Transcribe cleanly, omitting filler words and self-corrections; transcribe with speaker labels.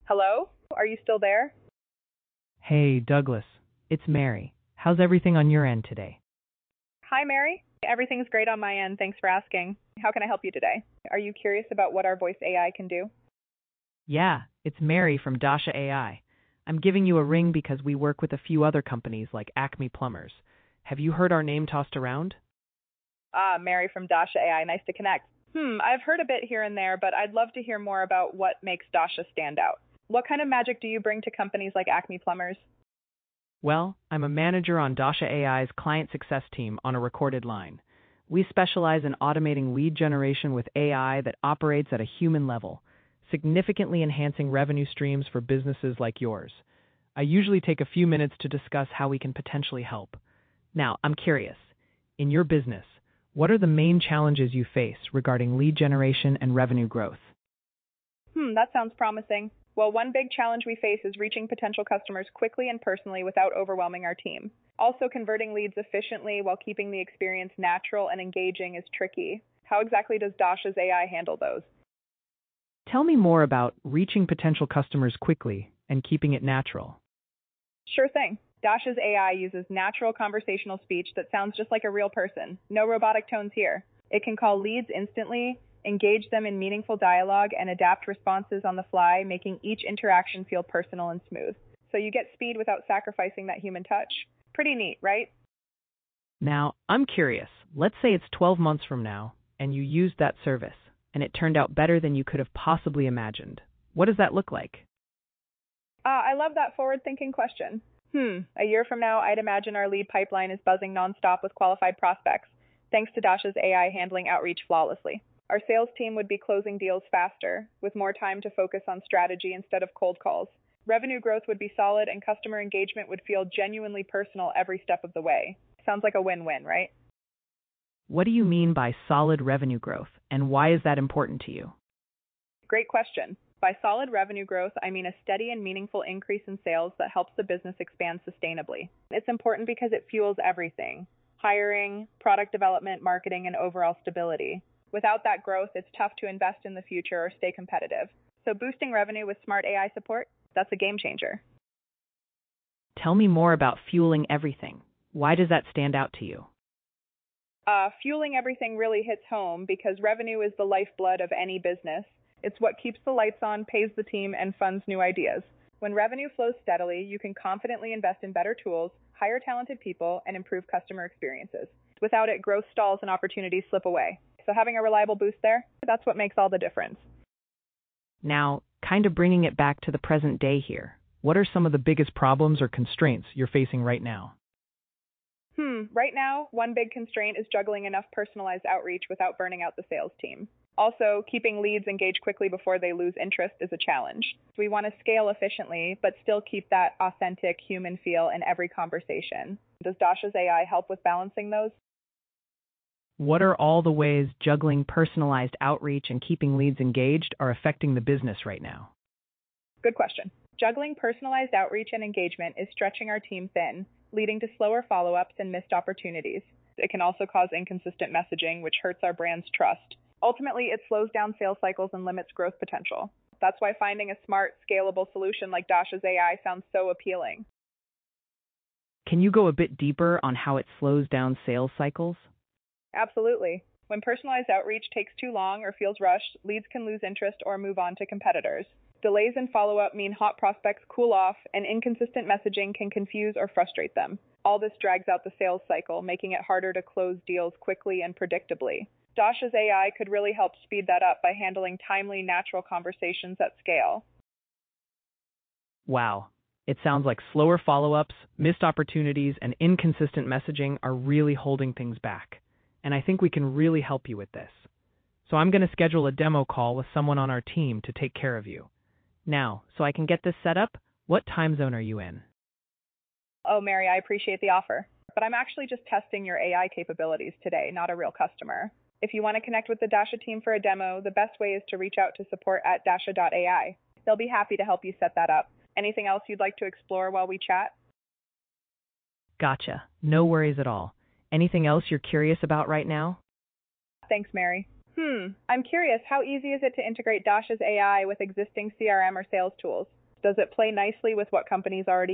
Speaker 1: Hello? Are you still there?
Speaker 2: Hey, Douglas. It's Mary. How's everything on your end today?
Speaker 1: Hi, Mary. Everything's great on my end. Thanks for asking. How can I help you today? Are you curious about what our voice AI can do?
Speaker 2: Yeah, it's Mary from Dasha AI. I'm giving you a ring because we work with a few other companies like Acme Plumbers. Have you heard our name tossed around?
Speaker 1: Ah, Mary from Dasha AI. Nice to connect. I've heard a bit here and there, but I'd love to hear more about what makes Dasha stand out. What kind of magic do you bring to companies like Acme Plumbers?
Speaker 2: Well, I'm a manager on Dasha AI's client success team on a recorded line. We specialize in automating lead generation with AI that operates at a human level, significantly enhancing revenue streams for businesses like yours. I usually take a few minutes to discuss how we can potentially help. Now, I'm curious. In your business, what are the main challenges you face regarding lead generation and revenue growth?
Speaker 1: That sounds promising. Well, one big challenge we face is reaching potential customers quickly and personally without overwhelming our team. Also, converting leads efficiently while keeping the experience natural and engaging is tricky. How exactly does Dasha's AI handle those?
Speaker 2: Tell me more about reaching potential customers quickly and keeping it natural.
Speaker 1: Sure thing. Dasha's AI uses natural conversational speech that sounds just like a real person. No robotic tones here. It can call leads instantly, engage them in meaningful dialogue, and adapt responses on the fly, making each interaction feel personal and smooth. So you get speed without sacrificing that human touch. Pretty neat, right?
Speaker 2: Now, I'm curious. Let's say it's 12 months from now, and you used that service, and it turned out better than you could have possibly imagined. What does that look like?
Speaker 1: I love that forward-thinking question. A year from now, I'd imagine our lead pipeline is buzzing nonstop with qualified prospects, thanks to Dasha's AI handling outreach flawlessly. Our sales team would be closing deals faster, with more time to focus on strategy instead of cold calls. Revenue growth would be solid, and customer engagement would feel genuinely personal every step of the way. Sounds like a win-win, right?
Speaker 2: What do you mean by solid revenue growth, and why is that important to you?
Speaker 1: Great question. By solid revenue growth, I mean a steady and meaningful increase in sales that helps the business expand sustainably. It's important because it fuels everything: hiring, product development, marketing, and overall stability. Without that growth, it's tough to invest in the future or stay competitive. So boosting revenue with smart AI support, that's a game changer.
Speaker 2: Tell me more about fueling everything. Why does that stand out to you?
Speaker 1: Fueling everything really hits home because revenue is the lifeblood of any business. It's what keeps the lights on, pays the team, and funds new ideas. When revenue flows steadily, you can confidently invest in better tools, hire talented people, and improve customer experiences. Without it, growth stalls and opportunities slip away. So having a reliable boost there, that's what makes all the difference.
Speaker 2: Now, kind of bringing it back to the present day here, what are some of the biggest problems or constraints you're facing right now?
Speaker 1: Right now, one big constraint is juggling enough personalized outreach without burning out the sales team. Also, keeping leads engaged quickly before they lose interest is a challenge. We want to scale efficiently, but still keep that authentic human feel in every conversation. Does Dasha's AI help with balancing those?
Speaker 2: What are all the ways juggling personalized outreach and keeping leads engaged are affecting the business right now?
Speaker 1: Good question. Juggling personalized outreach and engagement is stretching our team thin, leading to slower follow-ups and missed opportunities. It can also cause inconsistent messaging, which hurts our brand's trust. Ultimately, it slows down sales cycles and limits growth potential. That's why finding a smart, scalable solution like Dasha's AI sounds so appealing.
Speaker 2: Can you go a bit deeper on how it slows down sales cycles?
Speaker 1: Absolutely. When personalized outreach takes too long or feels rushed, leads can lose interest or move on to competitors. Delays in follow-up mean hot prospects cool off, and inconsistent messaging can confuse or frustrate them. All this drags out the sales cycle, making it harder to close deals quickly and predictably. Dasha's AI could really help speed that up by handling timely, natural conversations at scale.
Speaker 2: Wow. It sounds like slower follow-ups, missed opportunities, and inconsistent messaging are really holding things back. And I think we can really help you with this. So I'm going to schedule a demo call with someone on our team to take care of you. Now, so I can get this set up, what time zone are you in?
Speaker 1: Oh, Mary, I appreciate the offer, but I'm actually just testing your AI capabilities today, not a real customer. If you want to connect with the Dasha team for a demo, the best way is to reach out to support@dasha.ai. They'll be happy to help you set that up. Anything else you'd like to explore while we chat?
Speaker 2: Gotcha. No worries at all. Anything else you're curious about right now?
Speaker 1: Thanks, Mary. I'm curious, how easy is it to integrate Dasha's AI with existing CRM or sales tools? Does it play nicely with what companies already